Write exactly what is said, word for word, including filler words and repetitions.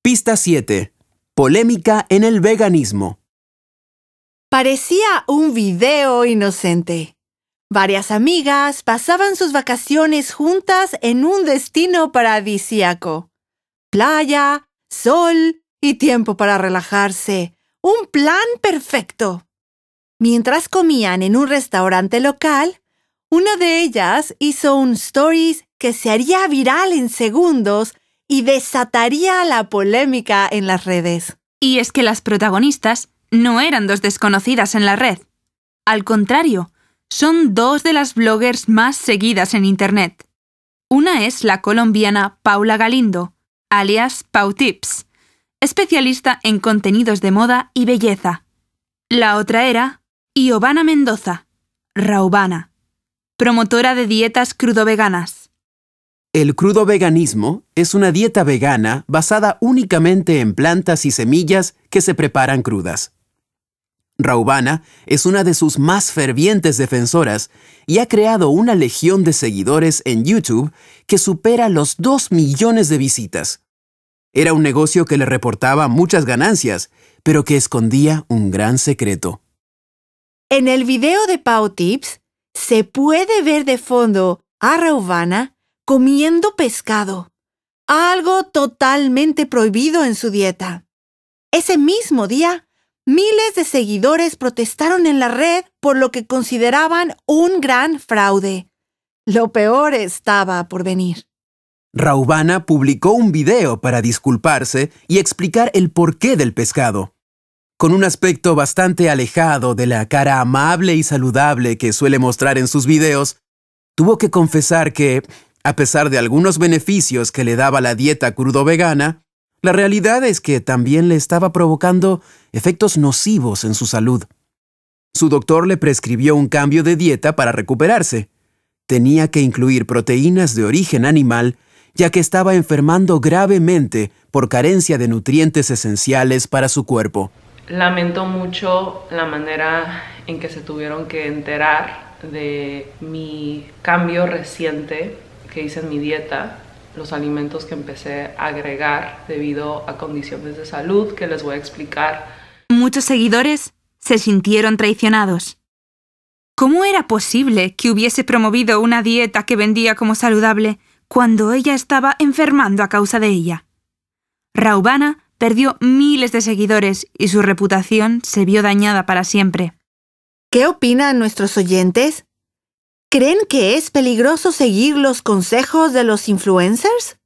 Pista siete. Polémica en el veganismo. Parecía un video inocente. Varias amigas pasaban sus vacaciones juntas en un destino paradisíaco. Playa, sol y tiempo para relajarse. Un plan perfecto. Mientras comían en un restaurante local, una de ellas hizo un stories que se haría viral en segundos y desataría la polémica en las redes. Y es que las protagonistas no eran dos desconocidas en la red. Al contrario, son dos de las bloggers más seguidas en Internet. Una es la colombiana Paula Galindo, alias Pau Tips, especialista en contenidos de moda y belleza. La otra era Iovana Mendoza, Raubana, promotora de dietas crudo-veganas. El crudo-veganismo es una dieta vegana basada únicamente en plantas y semillas que se preparan crudas. Raubana es una de sus más fervientes defensoras y ha creado una legión de seguidores en YouTube que supera los dos millones de visitas. Era un negocio que le reportaba muchas ganancias, pero que escondía un gran secreto. En el video de Pau Tips se puede ver de fondo a Raubana comiendo pescado, algo totalmente prohibido en su dieta. Ese mismo día, miles de seguidores protestaron en la red por lo que consideraban un gran fraude. Lo peor estaba por venir. Raubana publicó un video para disculparse y explicar el porqué del pescado. Con un aspecto bastante alejado de la cara amable y saludable que suele mostrar en sus videos, tuvo que confesar que, a pesar de algunos beneficios que le daba la dieta crudo-vegana, la realidad es que también le estaba provocando efectos nocivos en su salud. Su doctor le prescribió un cambio de dieta para recuperarse. Tenía que incluir proteínas de origen animal, ya que estaba enfermando gravemente por carencia de nutrientes esenciales para su cuerpo. Lamento mucho la manera en que se tuvieron que enterar de mi cambio reciente que hice en mi dieta, los alimentos que empecé a agregar debido a condiciones de salud que les voy a explicar. Muchos seguidores se sintieron traicionados. ¿Cómo era posible que hubiese promovido una dieta que vendía como saludable cuando ella estaba enfermando a causa de ella? Raubana perdió miles de seguidores y su reputación se vio dañada para siempre. ¿Qué opinan nuestros oyentes? ¿Creen que es peligroso seguir los consejos de los influencers?